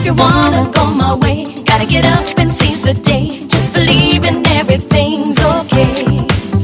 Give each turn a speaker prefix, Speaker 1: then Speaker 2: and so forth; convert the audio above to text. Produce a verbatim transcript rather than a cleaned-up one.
Speaker 1: you wanna go my way, gotta get up and seize the day. Just believe in everything's okay.